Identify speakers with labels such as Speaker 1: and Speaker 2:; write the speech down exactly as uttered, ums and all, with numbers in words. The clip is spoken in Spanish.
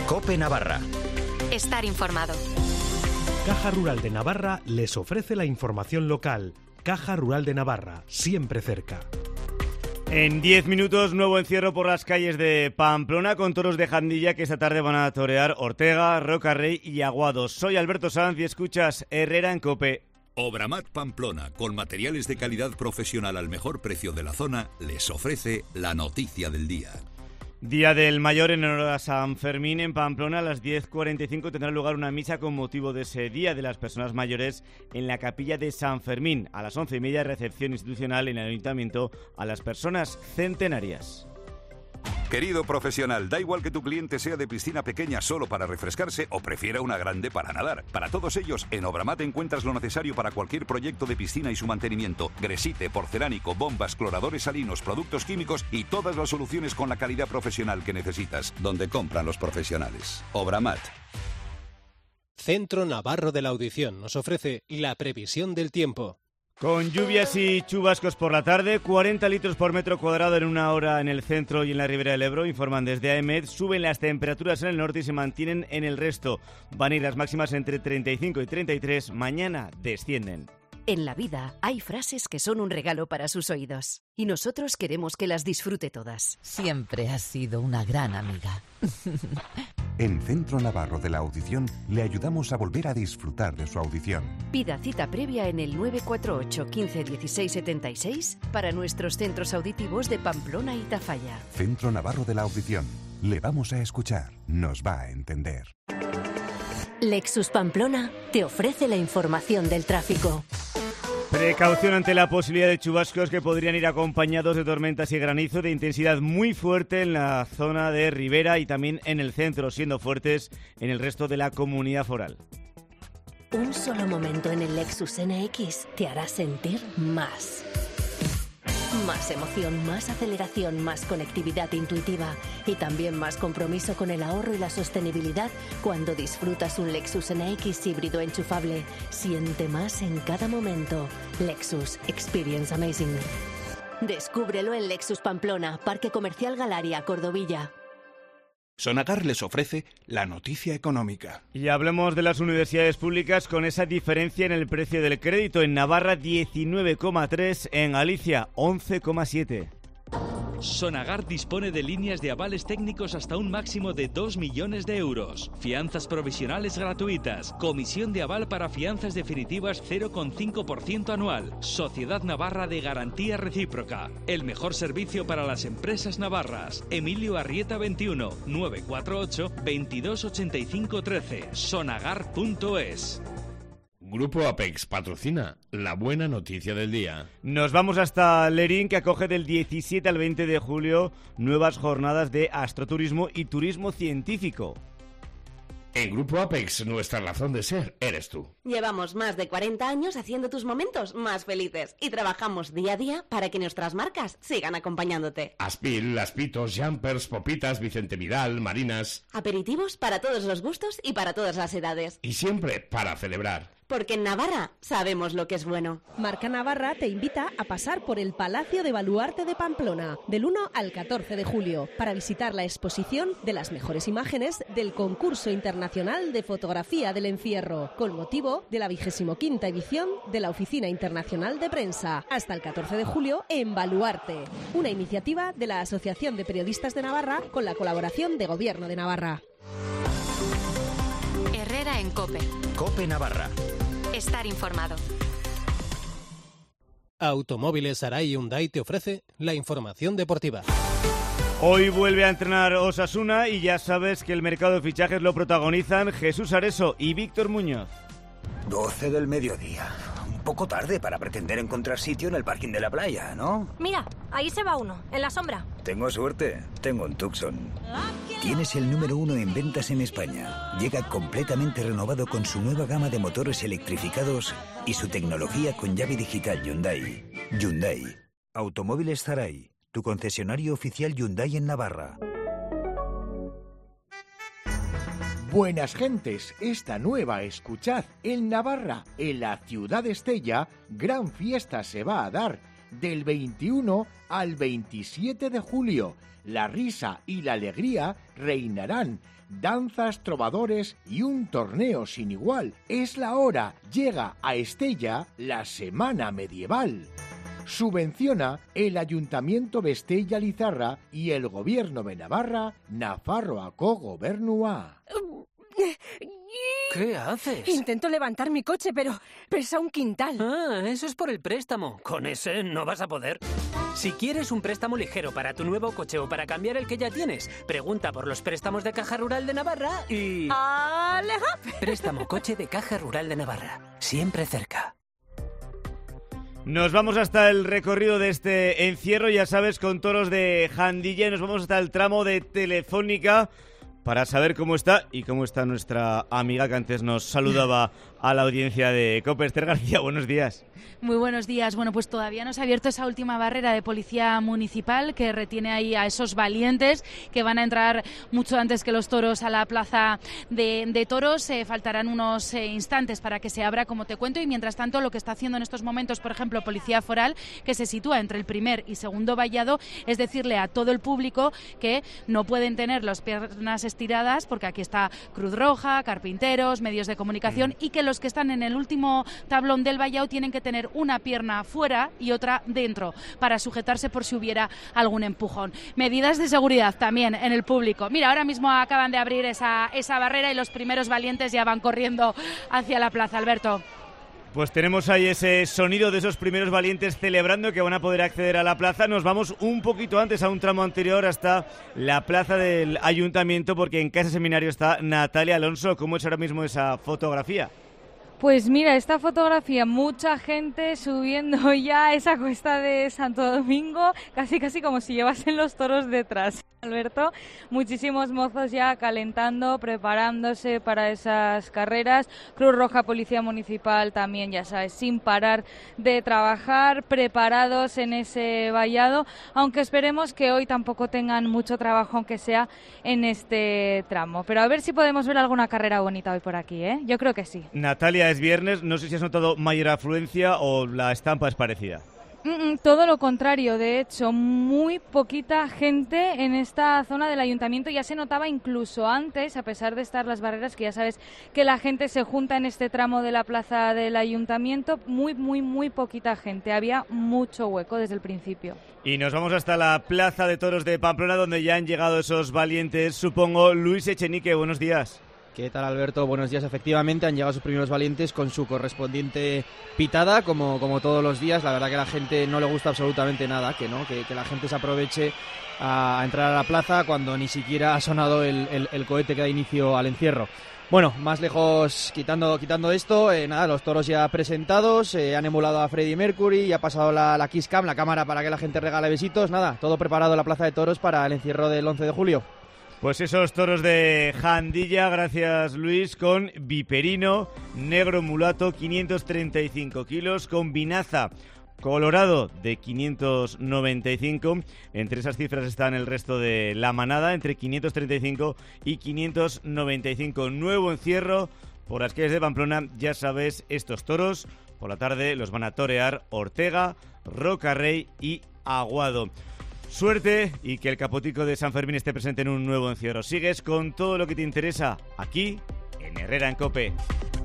Speaker 1: COPE Navarra.
Speaker 2: Estar informado.
Speaker 3: Caja Rural de Navarra les ofrece la información local. Caja Rural de Navarra, siempre cerca.
Speaker 4: En diez minutos, nuevo encierro por las calles de Pamplona con toros de Jandilla que esta tarde van a torear Ortega, Rocarrey y Aguados. Soy Alberto Sanz y escuchas Herrera en COPE.
Speaker 5: Obramat Pamplona, con materiales de calidad profesional al mejor precio de la zona, les ofrece la noticia del día.
Speaker 4: Día del Mayor en honor a San Fermín en Pamplona. A las diez cuarenta y cinco tendrá lugar una misa con motivo de ese Día de las Personas Mayores en la capilla de San Fermín. A las once y media, recepción institucional en el Ayuntamiento a las personas centenarias.
Speaker 5: Querido profesional, da igual que tu cliente sea de piscina pequeña solo para refrescarse o prefiera una grande para nadar. Para todos ellos, en Obramat encuentras lo necesario para cualquier proyecto de piscina y su mantenimiento. Gresite, porcelánico, bombas, cloradores salinos, productos químicos y todas las soluciones con la calidad profesional que necesitas. Donde compran los profesionales. Obramat.
Speaker 6: Centro Navarro de la Audición nos ofrece la previsión del tiempo.
Speaker 4: Con lluvias y chubascos por la tarde, cuarenta litros por metro cuadrado en una hora en el centro y en la ribera del Ebro, informan desde AEMET. Suben las temperaturas en el norte y se mantienen en el resto. Van a ir las máximas entre treinta y cinco y treinta y tres, mañana descienden.
Speaker 7: En la vida hay frases que son un regalo para sus oídos y nosotros queremos que las disfrute todas.
Speaker 8: Siempre has sido una gran amiga.
Speaker 9: En Centro Navarro de la Audición le ayudamos a volver a disfrutar de su audición.
Speaker 7: Pida cita previa en el nueve cuatro ocho, quince, dieciséis, setenta y seis para nuestros centros auditivos de Pamplona y Tafalla.
Speaker 9: Centro Navarro de la Audición. Le vamos a escuchar. Nos va a entender.
Speaker 10: Lexus Pamplona te ofrece la información del tráfico.
Speaker 4: Precaución ante la posibilidad de chubascos que podrían ir acompañados de tormentas y granizo de intensidad muy fuerte en la zona de Ribera y también en el centro, siendo fuertes en el resto de la comunidad foral.
Speaker 10: Un solo momento en el Lexus N X te hará sentir más. Más emoción, más aceleración, más conectividad intuitiva y también más compromiso con el ahorro y la sostenibilidad cuando disfrutas un Lexus N X híbrido enchufable. Siente más en cada momento. Lexus Experience Amazing. Descúbrelo en Lexus Pamplona, Parque Comercial Galaria, Cordovilla.
Speaker 11: Sonagar les ofrece la noticia económica.
Speaker 4: Y hablemos de las universidades públicas con esa diferencia en el precio del crédito. En Navarra diecinueve coma tres, en Galicia once coma siete.
Speaker 12: Sonagar dispone de líneas de avales técnicos hasta un máximo de dos millones de euros. Fianzas provisionales gratuitas. Comisión de aval para fianzas definitivas cero coma cinco por ciento anual. Sociedad Navarra de Garantía Recíproca. El mejor servicio para las empresas navarras. Emilio Arrieta veintiuno, nueve cuatro ocho, veintidós ochenta y cinco trece. sonagar punto es.
Speaker 13: Grupo Apex patrocina la buena noticia del día.
Speaker 4: Nos vamos hasta Lerín, que acoge del diecisiete al veinte de julio nuevas jornadas de astroturismo y turismo científico.
Speaker 13: En Grupo Apex, nuestra razón de ser eres tú.
Speaker 14: Llevamos más de cuarenta años haciendo tus momentos más felices y trabajamos día a día para que nuestras marcas sigan acompañándote.
Speaker 13: Aspil, Aspitos, Jumpers, Popitas, Vicente Vidal, Marinas.
Speaker 14: Aperitivos para todos los gustos y para todas las edades.
Speaker 13: Y siempre para celebrar.
Speaker 14: Porque en Navarra sabemos lo que es bueno.
Speaker 15: Marca Navarra te invita a pasar por el Palacio de Baluarte de Pamplona del uno al catorce de julio para visitar la exposición de las mejores imágenes del concurso internacional de fotografía del encierro, con motivo de la vigésimo quinta edición de la Oficina Internacional de Prensa, hasta el catorce de julio en Baluarte, una iniciativa de la Asociación de Periodistas de Navarra con la colaboración de Gobierno de Navarra.
Speaker 2: Herrera en COPE.
Speaker 1: COPE Navarra.
Speaker 2: Estar informado.
Speaker 6: Automóviles Arai Hyundai te ofrece la información deportiva.
Speaker 4: Hoy vuelve a entrenar Osasuna y ya sabes que el mercado de fichajes lo protagonizan Jesús Areso y Víctor Muñoz.
Speaker 16: doce del mediodía. Un poco tarde para pretender encontrar sitio en el parking de la playa, ¿no?
Speaker 17: Mira, ahí se va uno, en la sombra.
Speaker 16: Tengo suerte. Tengo un Tucson. Tienes el número uno en ventas en España. Llega completamente renovado con su nueva gama de motores electrificados y su tecnología con llave digital Hyundai. Hyundai. Automóviles Arai, tu concesionario oficial Hyundai en Navarra.
Speaker 18: Buenas gentes, esta nueva escuchad, en Navarra, en la ciudad de Estella, gran fiesta se va a dar. del veintiuno al veintisiete de julio. La risa y la alegría reinarán. Danzas, trovadores y un torneo sin igual. Es la hora. Llega a Estella la Semana Medieval. Subvenciona el Ayuntamiento de Estella Lizarra y el Gobierno de Navarra, Nafarroako Gobernua.
Speaker 1: ¿Qué haces?
Speaker 17: Intento levantar mi coche, pero pesa un quintal.
Speaker 1: Ah, eso es por el préstamo. Con ese no vas a poder. Si quieres un préstamo ligero para tu nuevo coche o para cambiar el que ya tienes, pregunta por los préstamos de Caja Rural de Navarra y...
Speaker 17: ¡Aleja!
Speaker 1: Préstamo coche de Caja Rural de Navarra. Siempre cerca.
Speaker 4: Nos vamos hasta el recorrido de este encierro, ya sabes, con toros de Jandilla, y nos vamos hasta el tramo de Telefónica para saber cómo está y cómo está nuestra amiga que antes nos saludaba a la audiencia de COPE. Esther García, buenos días.
Speaker 19: Muy buenos días. Bueno, pues todavía no se ha abierto esa última barrera de policía municipal que retiene ahí a esos valientes que van a entrar mucho antes que los toros a la plaza de, de toros. Eh, faltarán unos eh, instantes para que se abra, como te cuento, y mientras tanto lo que está haciendo en estos momentos, por ejemplo, Policía Foral, que se sitúa entre el primer y segundo vallado, es decirle a todo el público que no pueden tener las piernas estiradas porque aquí está Cruz Roja, carpinteros, medios de comunicación, mm. y que los que están en el último tablón del vallado tienen que tener una pierna fuera y otra dentro para sujetarse por si hubiera algún empujón. Medidas de seguridad también en el público. Mira, ahora mismo acaban de abrir esa, esa barrera y los primeros valientes ya van corriendo hacia la plaza. Alberto.
Speaker 4: Pues tenemos ahí ese sonido de esos primeros valientes celebrando que van a poder acceder a la plaza. Nos vamos un poquito antes, a un tramo anterior, hasta la plaza del Ayuntamiento, porque en Casa Seminario está Natalia Alonso. ¿Cómo es ahora mismo esa fotografía?
Speaker 20: Pues mira, esta fotografía, mucha gente subiendo ya esa cuesta de Santo Domingo, casi casi como si llevasen los toros detrás, Alberto. Muchísimos mozos ya calentando, preparándose para esas carreras. Cruz Roja, Policía Municipal también, ya sabes, sin parar de trabajar, preparados en ese vallado, aunque esperemos que hoy tampoco tengan mucho trabajo, aunque sea en este tramo. Pero a ver si podemos ver alguna carrera bonita hoy por aquí, ¿eh? Yo creo que sí.
Speaker 4: Natalia, es viernes, no sé si has notado mayor afluencia o la estampa es parecida.
Speaker 20: Mm, todo lo contrario, de hecho, muy poquita gente en esta zona del ayuntamiento. Ya se notaba incluso antes, a pesar de estar las barreras, que ya sabes que la gente se junta en este tramo de la plaza del ayuntamiento, muy, muy, muy poquita gente. Había mucho hueco desde el principio.
Speaker 4: Y nos vamos hasta la Plaza de Toros de Pamplona, donde ya han llegado esos valientes, supongo. Luis Echenique, buenos días.
Speaker 21: ¿Qué tal, Alberto? Buenos días. Efectivamente, han llegado sus primeros valientes con su correspondiente pitada, como, como todos los días. La verdad que a la gente no le gusta absolutamente nada, que no, que, que la gente se aproveche a, a entrar a la plaza cuando ni siquiera ha sonado el, el, el cohete que da inicio al encierro. Bueno, más lejos, quitando, quitando esto, eh, nada, los toros ya presentados, eh, han emulado a Freddie Mercury, ya ha pasado la, la Kiss Cam, la cámara para que la gente regale besitos. Nada, todo preparado en la Plaza de Toros para el encierro del once de julio.
Speaker 4: Pues esos toros de Jandilla, gracias Luis, con viperino, negro mulato, quinientos treinta y cinco kilos, con vinaza colorado de quinientos noventa y cinco. Entre esas cifras están el resto de la manada, entre quinientos treinta y cinco y quinientos noventa y cinco. Nuevo encierro por las calles de Pamplona, ya sabes, estos toros por la tarde los van a torear Ortega, Rocarrey y Aguado. Suerte y que el capotico de San Fermín esté presente en un nuevo encierro. Sigues con todo lo que te interesa aquí en Herrera en COPE.